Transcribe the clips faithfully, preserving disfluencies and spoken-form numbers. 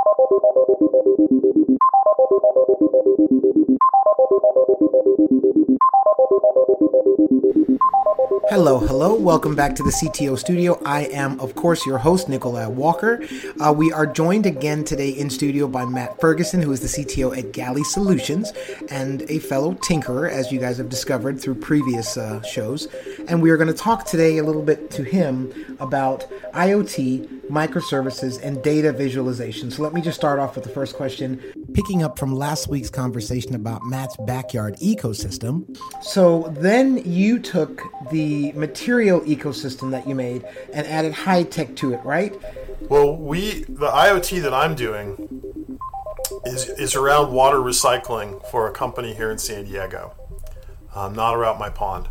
Hello, hello. Welcome back to the C T O Studio. I am, of course, your host, Nikolai Walker. Uh, we are joined again today in studio by Matt Ferguson, who is the C T O at Galley Solutions and a fellow tinkerer, as you guys have discovered through previous uh, shows. And we are going to talk today a little bit to him about IoT, microservices, and data visualization. So let me just start off with the first question, picking up from last week's conversation about Matt's backyard ecosystem. So then you took the material ecosystem that you made and added high tech to it, right? Well, we the IoT that I'm doing is is around water recycling for a company here in San Diego, um, not around my pond,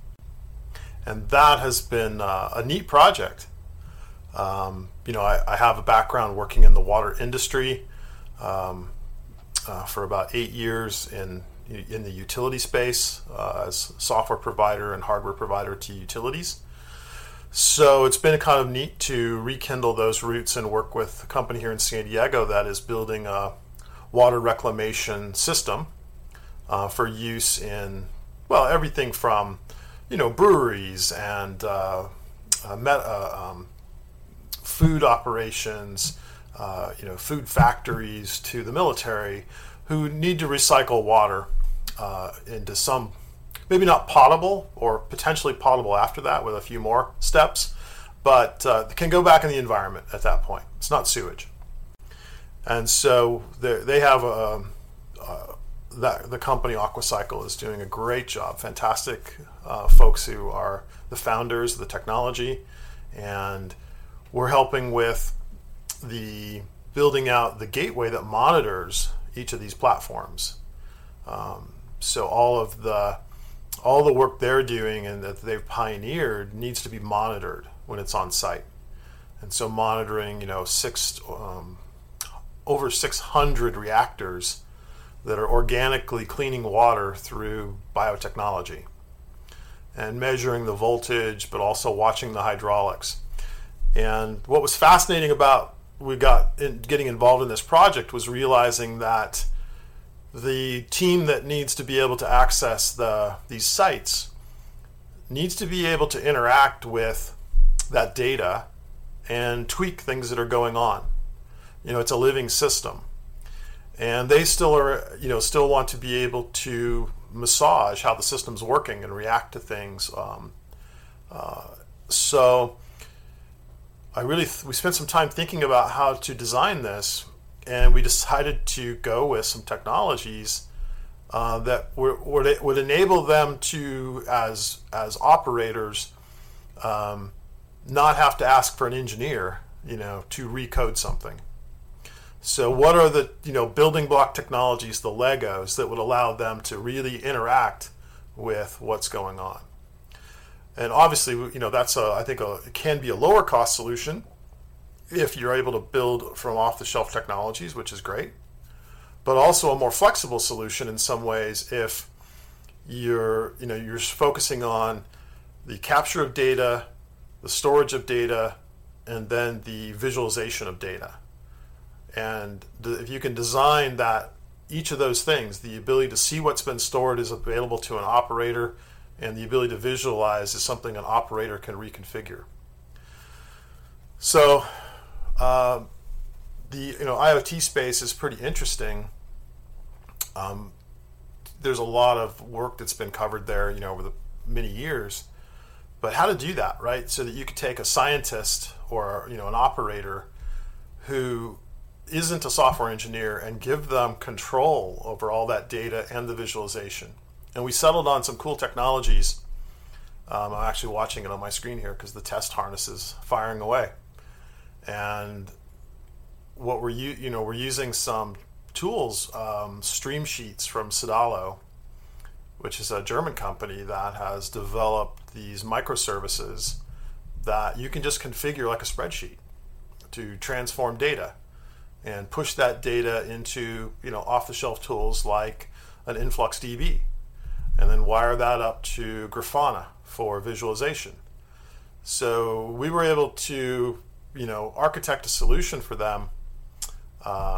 and that has been uh, a neat project. Um, you know, I, I have a background working in the water industry um, uh, for about eight years in in the utility space uh, as software provider and hardware provider to utilities. So it's been kind of neat to rekindle those roots and work with a company here in San Diego that is building a water reclamation system uh, for use in, well, everything from, you know, breweries and uh, uh, met, uh, um, food operations, uh, you know, food factories to the military who need to recycle water Uh, into some, maybe not potable or potentially potable after that with a few more steps, but uh, can go back in the environment at that point. It's not sewage. And so they have a, uh, that the company Aquacycle is doing a great job. Fantastic uh, folks who are the founders of the technology, and we're helping with the building out the gateway that monitors each of these platforms. Um, So all of the all the work they're doing and that they've pioneered needs to be monitored when it's on site. And so monitoring, you know, six um, over six hundred reactors that are organically cleaning water through biotechnology, and measuring the voltage, but also watching the hydraulics. And what was fascinating about we got in getting involved in this project was realizing that the team that needs to be able to access the these sites needs to be able to interact with that data and tweak things that are going on. You know, it's a living system, and they still are, you know, still want to be able to massage how the system's working and react to things. Um, uh, so I really th- we spent some time thinking about how to design this. And we decided to go with some technologies uh, that were, would, would enable them to, as as operators, um, not have to ask for an engineer, you know, to recode something. So, what are the you know building block technologies, the Legos, that would allow them to really interact with what's going on? And obviously, you know, that's a I think a, it can be a lower cost solution if you're able to build from off-the-shelf technologies, which is great, but also a more flexible solution in some ways if you're, you know, you're focusing on the capture of data, the storage of data, and then the visualization of data. And if you can design that, each of those things, the ability to see what's been stored is available to an operator, and the ability to visualize is something an operator can reconfigure. So, Uh, the you know IoT space is pretty interesting. Um, there's a lot of work that's been covered there, you know, over the many years. But how to do that, right? So that you could take a scientist or you know an operator who isn't a software engineer and give them control over all that data and the visualization. And we settled on some cool technologies. Um, I'm actually watching it on my screen here because the test harness is firing away. And what we're you you know we're using some tools, um, Stream Sheets from Sedalo, which is a German company that has developed these microservices that you can just configure like a spreadsheet to transform data and push that data into you know off-the-shelf tools like an InfluxDB, and then wire that up to Grafana for visualization. So we were able to you know, architect a solution for them uh,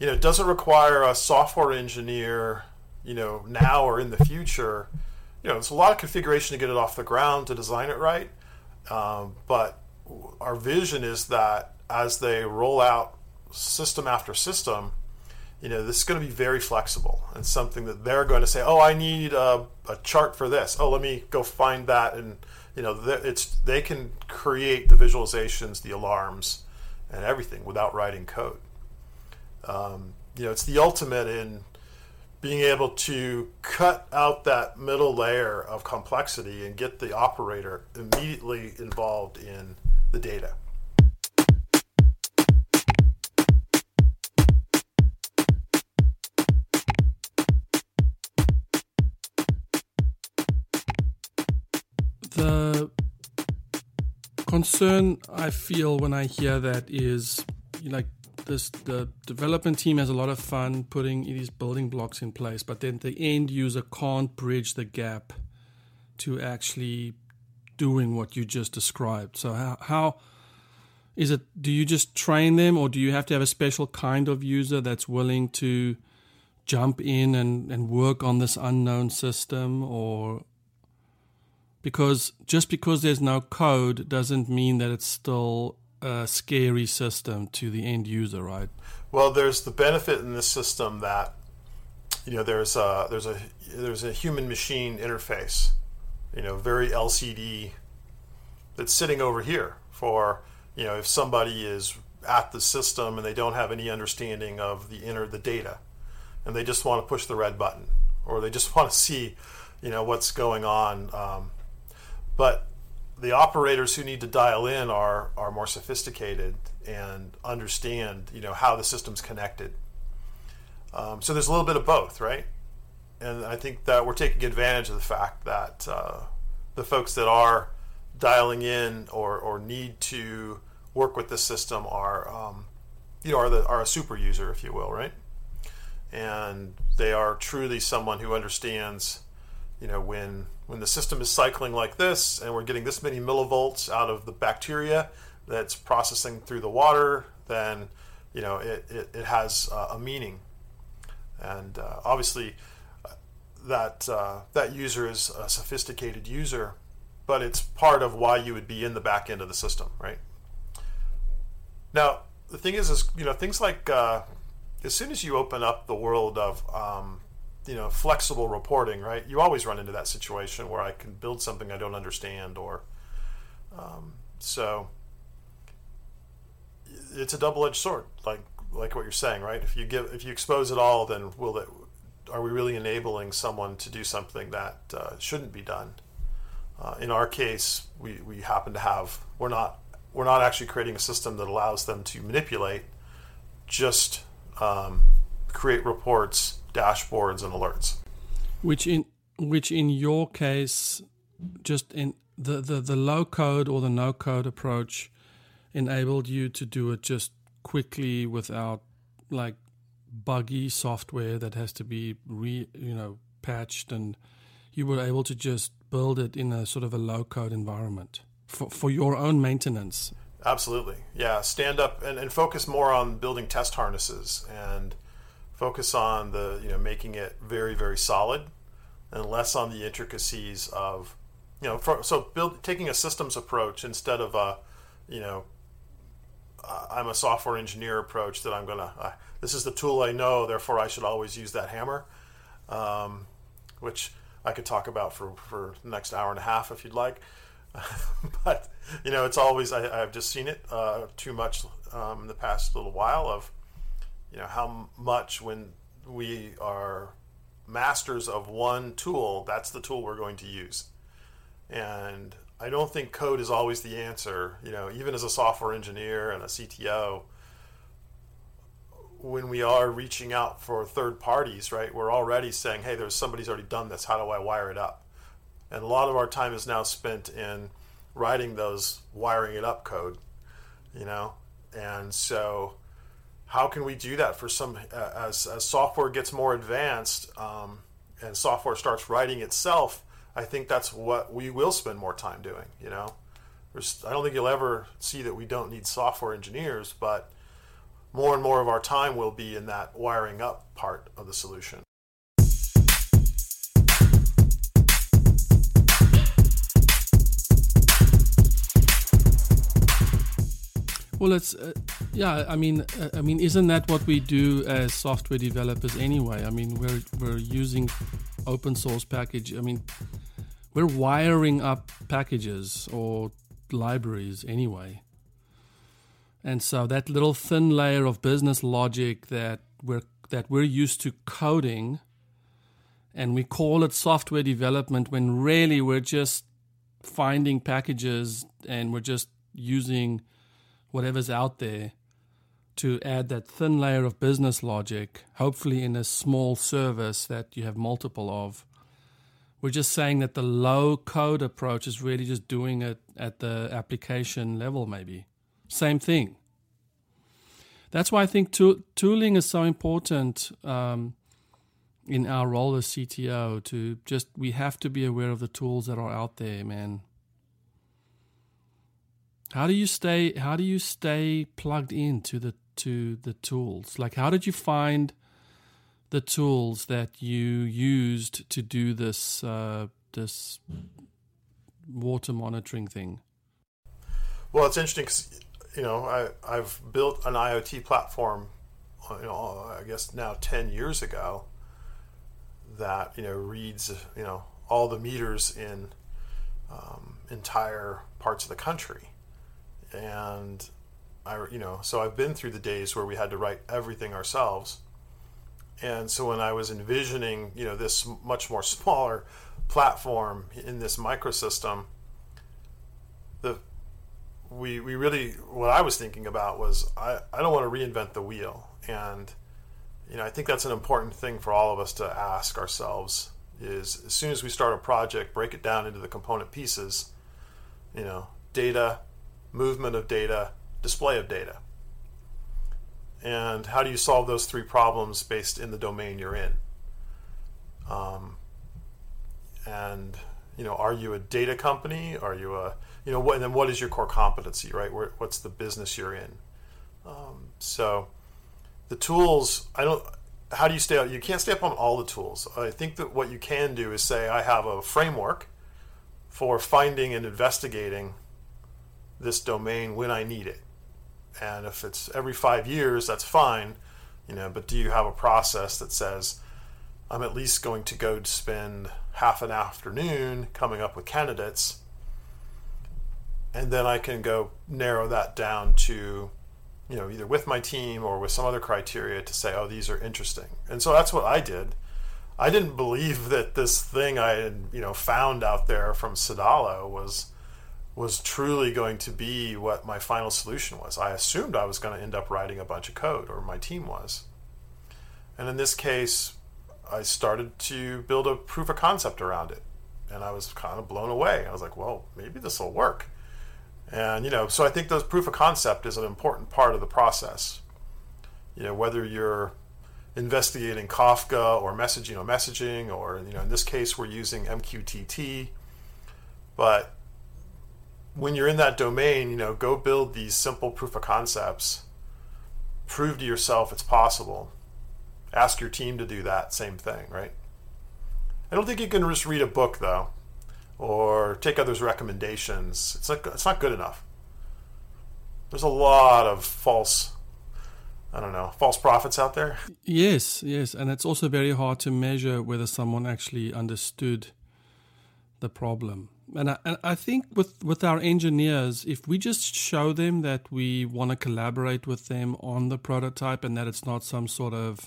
you know, it doesn't require a software engineer, you know, now or in the future. You know, it's a lot of configuration to get it off the ground, to design it right. Um, but our vision is that as they roll out system after system, you know, this is going to be very flexible and something that they're going to say, oh, I need a, a chart for this. Oh, let me go find that. And, you know, it's they can create the visualizations, the alarms, and everything without writing code. Um, you know, it's the ultimate in being able to cut out that middle layer of complexity and get the operator immediately involved in the data. The concern I feel when I hear that is, like, this the development team has a lot of fun putting these building blocks in place, but then the end user can't bridge the gap to actually doing what you just described. So how, how is it, do you just train them, or do you have to have a special kind of user that's willing to jump in and, and work on this unknown system? Or because just because there's no code doesn't mean that it's still a scary system to the end user, right? Well, there's the benefit in this system that, you know, there's a there's a there's a human machine interface, you know, very L C D, that's sitting over here for, you know, if somebody is at the system and they don't have any understanding of the inner the data, and they just want to push the red button, or they just want to see, you know, what's going on. Um, but the operators who need to dial in are are more sophisticated and understand, you know, how the system's connected. Um, so there's a little bit of both, right? And I think that we're taking advantage of the fact that uh, the folks that are dialing in or, or need to work with the system are, um, you know, are the are a super user, if you will, right? And they are truly someone who understands, you know, when when the system is cycling like this and we're getting this many millivolts out of the bacteria that's processing through the water, then, you know, it, it, it has uh, a meaning. And uh, obviously uh, that uh, that user is a sophisticated user, but it's part of why you would be in the back end of the system, right? Now, the thing is, is you know, things like uh, as soon as you open up the world of um, you know, flexible reporting, right? You always run into that situation where I can build something I don't understand, or um, so it's a double-edged sword, like like what you're saying, right? If you give, if you expose it all, then will it? Are we really enabling someone to do something that uh, shouldn't be done? Uh, in our case, we, we happen to have we're not we're not actually creating a system that allows them to manipulate, just um, create reports, dashboards, and alerts. Which in which in your case, just in the, the, the low code or the no code approach enabled you to do it just quickly without like buggy software that has to be re you know patched, and you were able to just build it in a sort of a low code environment for for your own maintenance. Absolutely, yeah. Stand up and, and focus more on building test harnesses and focus on the, you know, making it very, very solid, and less on the intricacies of, you know, for, so build, taking a systems approach instead of a, you know, uh, I'm a software engineer approach that I'm going to, uh, this is the tool I know, therefore I should always use that hammer, um, which I could talk about for, for the next hour and a half if you'd like. But, you know, it's always, I, I've just seen it uh, too much um, in the past little while of, you know, how much when we are masters of one tool, that's the tool we're going to use. And I don't think code is always the answer. You know, even as a software engineer and a C T O, when we are reaching out for third parties, right, we're already saying, hey, there's somebody's already done this. How do I wire it up? And a lot of our time is now spent in writing those wiring it up code, you know. And so how can we do that for some, uh, as, as software gets more advanced um, and software starts writing itself, I think that's what we will spend more time doing, you know. There's, I don't think you'll ever see that we don't need software engineers, but more and more of our time will be in that wiring up part of the solution. Well, it's uh, yeah. I mean, uh, I mean, isn't that what we do as software developers anyway? I mean, we're we're using open source package. I mean, we're wiring up packages or libraries anyway. And so that little thin layer of business logic that we're that we're used to coding, and we call it software development when really we're just finding packages and we're just using whatever's out there to add that thin layer of business logic, hopefully in a small service that you have multiple of. We're just saying that the low code approach is really just doing it at the application level, maybe. Same thing. That's why I think tool- tooling is so important um, in our role as C T O. To just, we have to be aware of the tools that are out there, man. How do you stay? How do you stay plugged into the to the tools? Like, how did you find the tools that you used to do this uh, this water monitoring thing? Well, it's interesting because, you know, I I've built an IoT platform, you know, I guess now ten years ago that, you know, reads, you know, all the meters in um, entire parts of the country. And I, you know, so I've been through the days where we had to write everything ourselves. And so when I was envisioning, you know, this much more smaller platform in this microsystem, the we we really, what I was thinking about was I, I don't want to reinvent the wheel. And, you know, I think that's an important thing for all of us to ask ourselves is, as soon as we start a project, break it down into the component pieces, you know, data, movement of data, display of data. And how do you solve those three problems based in the domain you're in? Um, and, you know, are you a data company? Are you a, you know, what, and then what is your core competency, right? Where, what's the business you're in? Um, so the tools, I don't, how do you stay up? You can't stay up on all the tools. I think that what you can do is say, I have a framework for finding and investigating this domain when I need it. And if it's every five years, that's fine, you know, but do you have a process that says, I'm at least going to go spend half an afternoon coming up with candidates, and then I can go narrow that down to, you know, either with my team or with some other criteria to say, oh, these are interesting. And so that's what I did. I didn't believe that this thing I had, you know, found out there from Sedalo was was truly going to be what my final solution was. I assumed I was going to end up writing a bunch of code, or my team was. And in this case, I started to build a proof of concept around it. And I was kind of blown away. I was like, well, maybe this will work. And, you know, so I think those proof of concept is an important part of the process. You know, whether you're investigating Kafka or messaging, you know, messaging, or, you know, in this case, we're using M Q T T. But when you're in that domain, you know, go build these simple proof of concepts. Prove to yourself it's possible. Ask your team to do that same thing, right? I don't think you can just read a book, though, or take others' recommendations. It's not, it's not good enough. There's a lot of false, I don't know, false prophets out there. Yes, yes. And it's also very hard to measure whether someone actually understood the problem. And I, and I think with, with our engineers, if we just show them that we want to collaborate with them on the prototype and that it's not some sort of,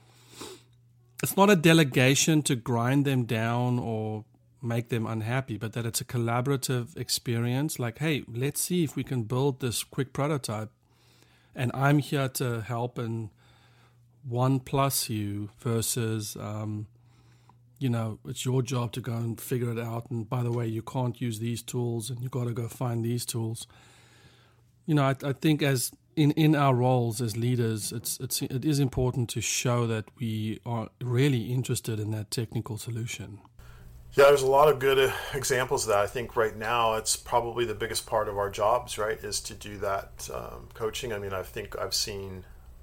it's not a delegation to grind them down or make them unhappy, but that it's a collaborative experience. Like, hey, let's see if we can build this quick prototype. And I'm here to help and one plus you versus, um, you know, it's your job to go and figure it out. And by the way, you can't use these tools and you got to go find these tools. You know, I, I think as in, in our roles as leaders, it's it's it is important to show that we are really interested in that technical solution. Yeah, there's a lot of good examples of that. I think right now it's probably the biggest part of our jobs, right, is to do that um, coaching. I mean, I think I've seen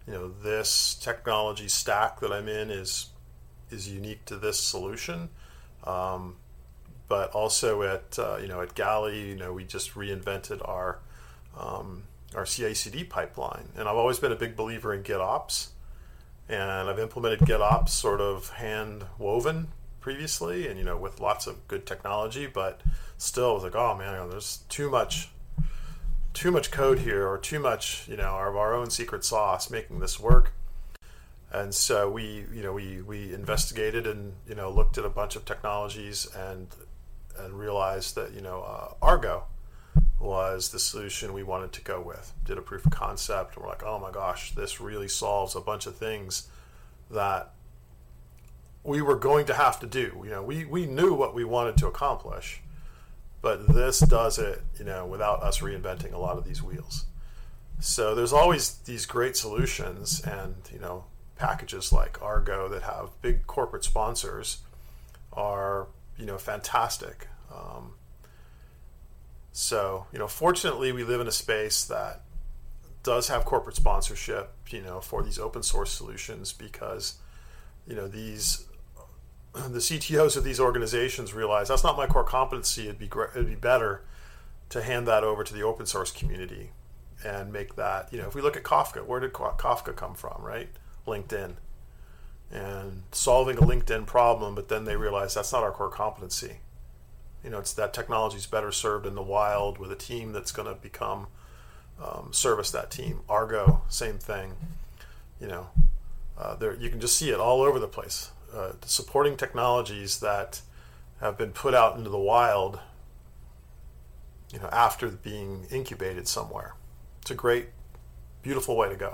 you know, this technology stack that I'm in is is unique to this solution. Um, but also at uh, you know at Galley, you know, we just reinvented our um, our C I C D pipeline, and I've always been a big believer in GitOps, and I've implemented GitOps sort of hand woven previously, and you know, with lots of good technology, but still, I was like, oh man, you know, there's too much, too much code here, or too much, you know, of our own secret sauce making this work. And so we, you know, we we investigated and you know looked at a bunch of technologies and and realized that you know uh, Argo was the solution we wanted to go with. Did a proof of concept, and we're like, oh my gosh, this really solves a bunch of things that we were going to have to do. You know, we, we knew what we wanted to accomplish, but this does it, you know, without us reinventing a lot of these wheels. So there's always these great solutions, and you know, packages like Argo that have big corporate sponsors are, you know, fantastic. Um, so, you know, fortunately we live in a space that does have corporate sponsorship, you know, for these open source solutions, because, you know, these, the C T Os of these organizations realize that's not my core competency. It'd be great, it'd be better to hand that over to the open source community and make that, you know, if we look at Kafka, where did Kafka come from, right? LinkedIn. And solving a LinkedIn problem, but then they realize that's not our core competency. You know, it's that technology is better served in the wild with a team that's going to become, um, service that team. Argo, same thing. You know, uh, there you can just see it all over the place. Uh, supporting technologies that have been put out into the wild, you know, after being incubated somewhere. It's a great, beautiful way to go.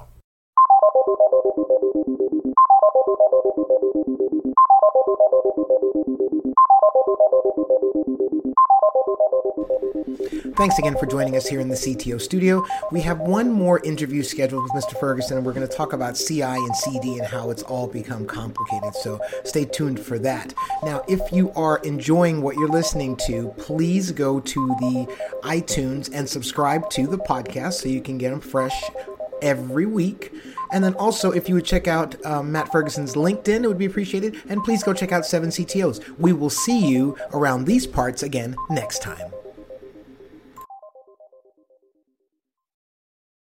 Thanks again for joining us here in the C T O studio. We have one more interview scheduled with Mister Ferguson, and we're going to talk about C I and C D and how it's all become complicated. So stay tuned for that. Now, if you are enjoying what you're listening to, please go to the iTunes and subscribe to the podcast so you can get them fresh every week. And then also, if you would check out um, Matt Ferguson's LinkedIn, it would be appreciated. And please go check out seven C T Os. We will see you around these parts again next time.